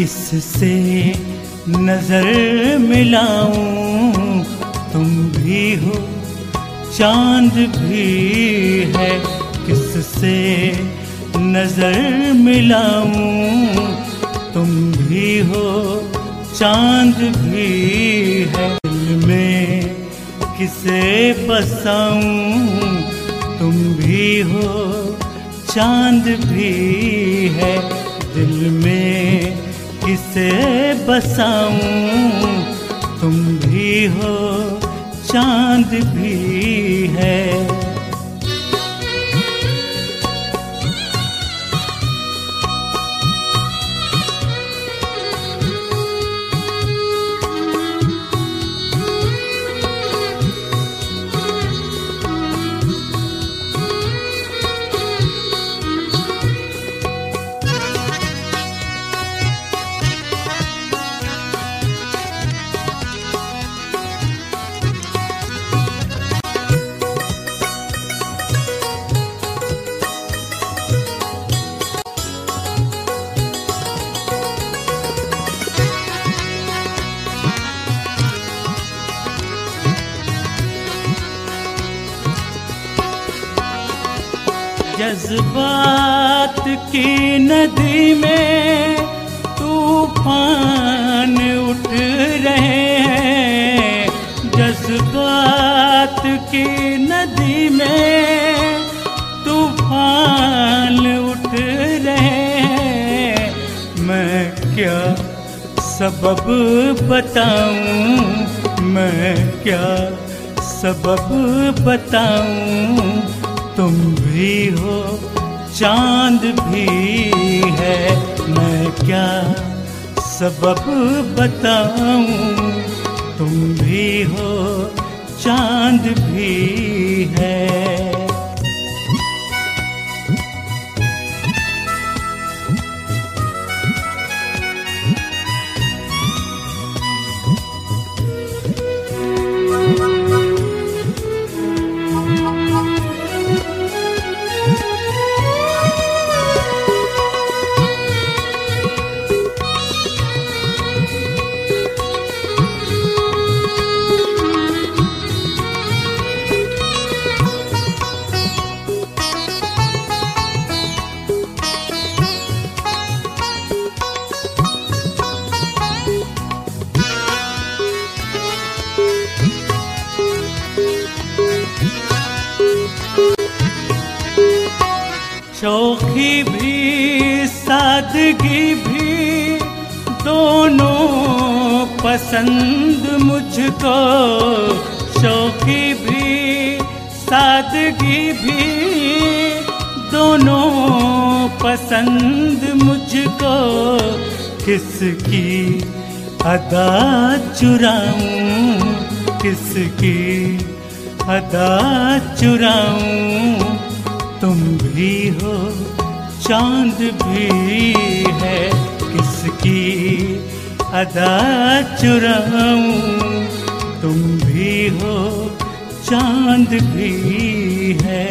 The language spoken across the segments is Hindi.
किससे नजर मिलाऊं, तुम भी हो चांद भी है। किससे नजर मिलाऊं, तुम भी हो चांद भी है। दिल में किसे बसाऊं, तुम भी हो चांद भी है। दिल में किसे बसाऊं, तुम भी हो चांद भी है। जज्बात की नदी में तूफान उठ रहे हैं। जज्बात की नदी में तूफान उठ रहे हैं। मैं क्या सबब बताऊं, मैं क्या सबब बताऊं, तुम भी हो चांद भी है। मैं क्या सबब बताऊं, तुम भी हो चांद भी है। शौखी भी सादगी भी दोनों पसंद मुझको। शौखी भी सादगी भी दोनों पसंद मुझको। किसकी अदा चुराऊं, किसकी अदा चुराऊं, तुम भी हो चांद भी है। किसकी अदा चुराऊं, तुम भी हो चांद भी है।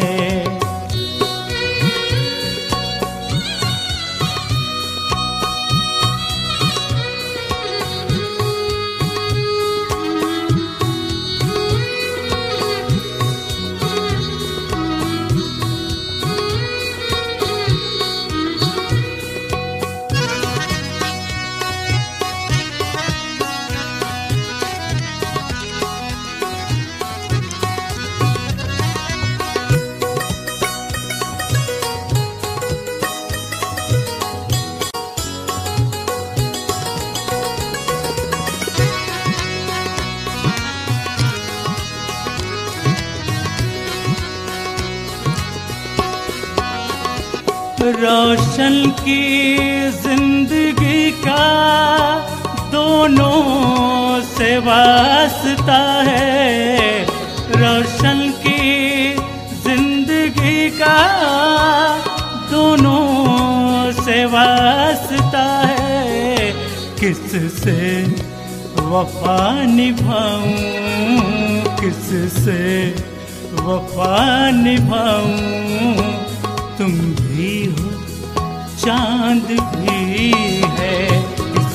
रोशन की जिंदगी का दोनों से वास्ता है। रोशन की जिंदगी का दोनों से वास्ता है। किससे वफा निभाऊं, किससे वफा निभाऊं, तुम भी हो चांद भी है।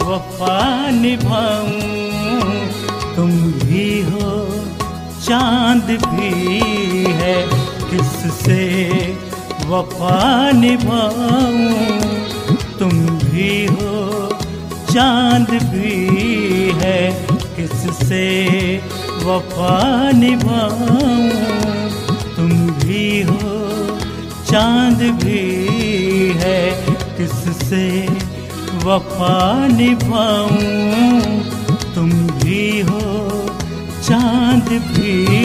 वफा निभाऊं। तुम भी हो चांद भी है, किससे वफा निभाऊं। तुम भी हो चांद भी है, किससे वफा निभाऊं। तुम भी हो चांद भी है, किससे वफा निभाऊं। तुम भी हो चांद भी